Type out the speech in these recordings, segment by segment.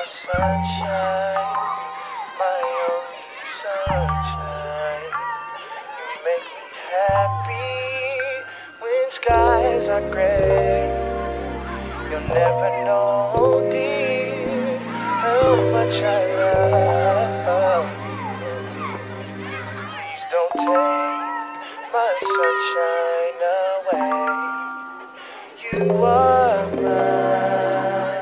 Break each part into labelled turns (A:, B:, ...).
A: sunshine, my only sunshine. You make me happy when skies are gray. You'll never know, dear, how much I love you. Please don't take my sunshine away. You are mine.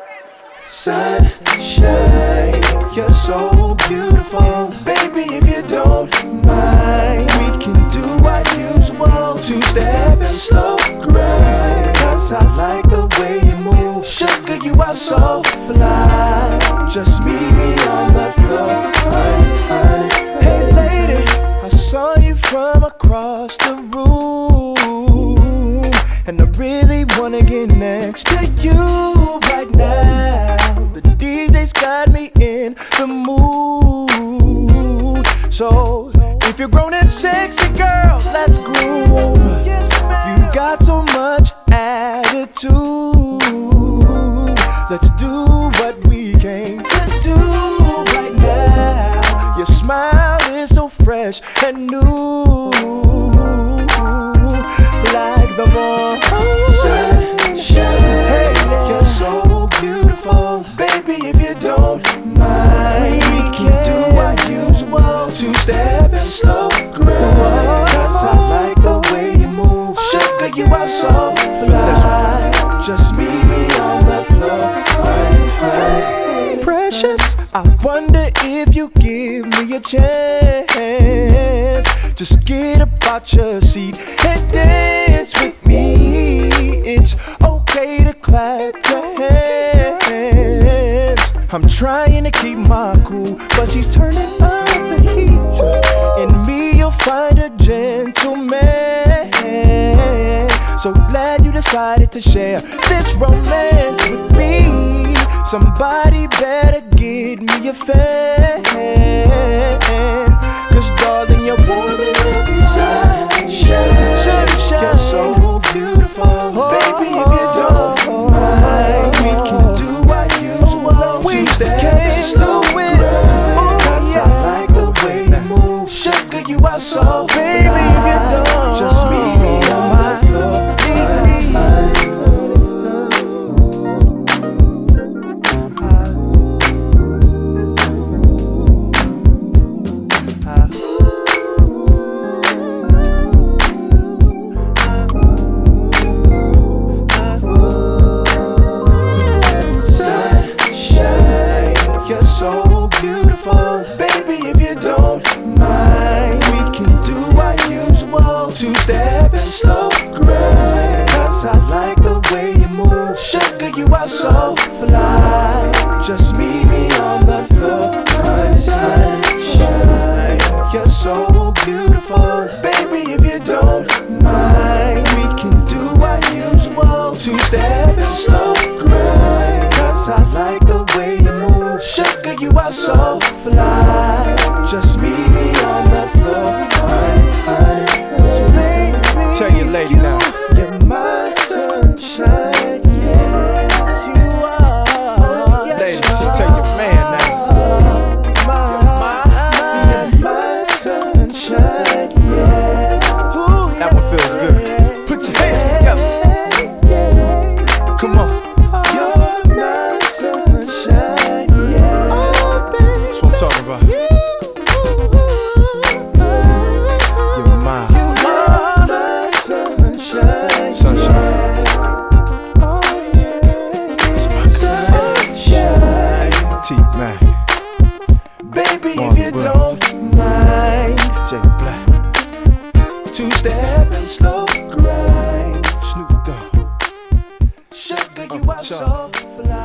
A: Sunshine, you're so beautiful. Baby, if you don't mind, we can do our usual two-step and slow grind. 'Cause I like the way you move. Sugar, you are so fly. Just meet me on the floor, honey, honey. Hey lady, I saw you from across the room, and I really wanna get next to you right now. The DJ's got me in the mood. So if you're grown and sexy, girl, let's groove. You've got so much attitude. Let's do what we came to do right now. Your smile is so fresh and new, like the morning sunshine. Hey, you're so beautiful. Baby, if you don't mind, we can do our usual two-step and slow grind. 'Cause I like the way you move. Sugar, you are so fly. Just meet me on the floor, honey, honey. Precious, I wonder if you give me a chance. Just get up out your seat and dance with me. It's okay to clap your hands. I'm trying to keep my cool, but she's turning up the heat. In me you'll find a gentleman. So glad you decided to share this romance with me. Somebody better get me a fan, 'cause darling, you're warming up sunshine. Sunshine, you're so beautiful. Baby, if you don't mind, we can do our usual. We can do it. 'Cause I like the way you move. Sugar, you are so baby, if you don't, just meet me on my floor. You're so beautiful. Baby, if you don't mind, we can do our usual two-step and slow grind. 'Cause I like the way you move. Sugar, you are so fly. Just meet me on the floor, honey, sunshine. You're so beautiful. Baby, if you don't mind, we can do our usual two-step and slow grind. 'Cause I like the way you move. Sugar, you are so fly. Just meet me on the floor, honey, honey. So baby, tell your lady now, you're my sunshine. Yeah, you are. Lady, tell your man now, you're my sunshine. Yeah, ooh, yeah. That one feels good. Put your hands together. Come on. Talking about you're mine. You are my sunshine. Sunshine. Oh yeah. It's my sunshine. T-Man. Baby, if you don't mind, J Black. Two-step and slow grind. Snoop Dogg. Sugar, you are so fly.